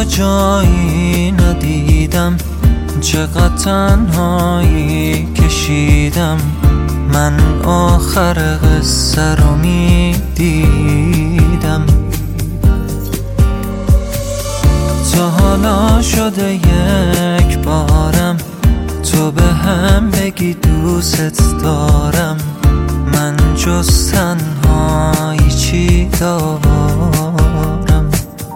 جایی ندیدم، چقدر تنهایی کشیدم. من آخر قصه رو میدیدم. تا حالا شده یک بارم تو به هم بگی دوست دارم. من جز تنهایی چی دارم؟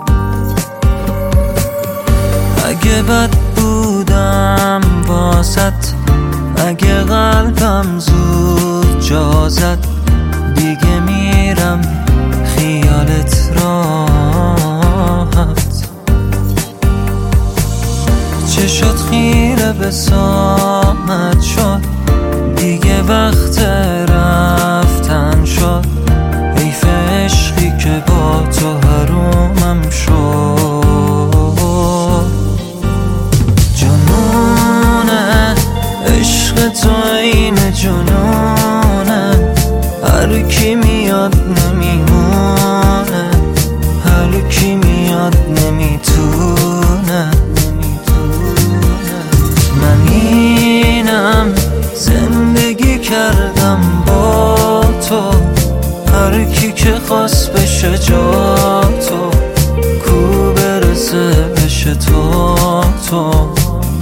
اگه بد بودم واسط، اگه قلبم زود جا زد، دیگه میرم خیالت راحت. چه شد خیره به ساعت شد، دیگه وقت رفتن شد. حیف عشقی که با تو حرومم شد. جنونه عشق تو این جنونه، هر کی میاد نمیمونه، هر کی میاد نمیتونه. من اینم زندگی کردم با تو، هر کی که خواست بشه جا تو، کو برسه بشه تو.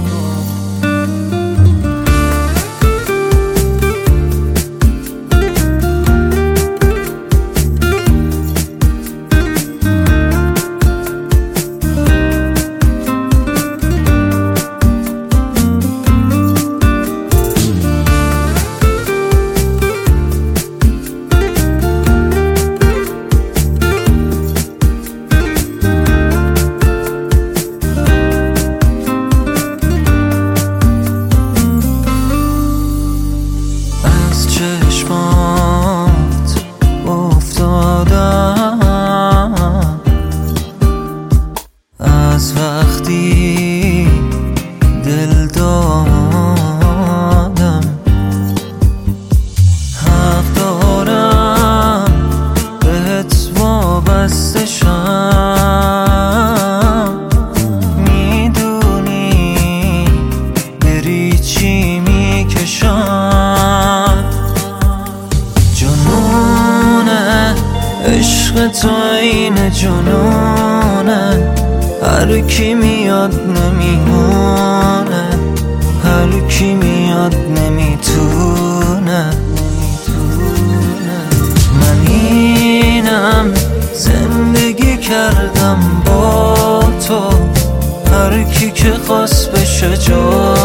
چشمات افتادم از وقتی دل دادم. حق دارم بهت وابسته شم، میدونی بری چی میکشم. جنونه عشق تو این جنونه، هر کی میاد نمیمونه، هر کی میاد نمیتونه. من اینم زندگی کردم با تو، هر کی که خواست بشه جا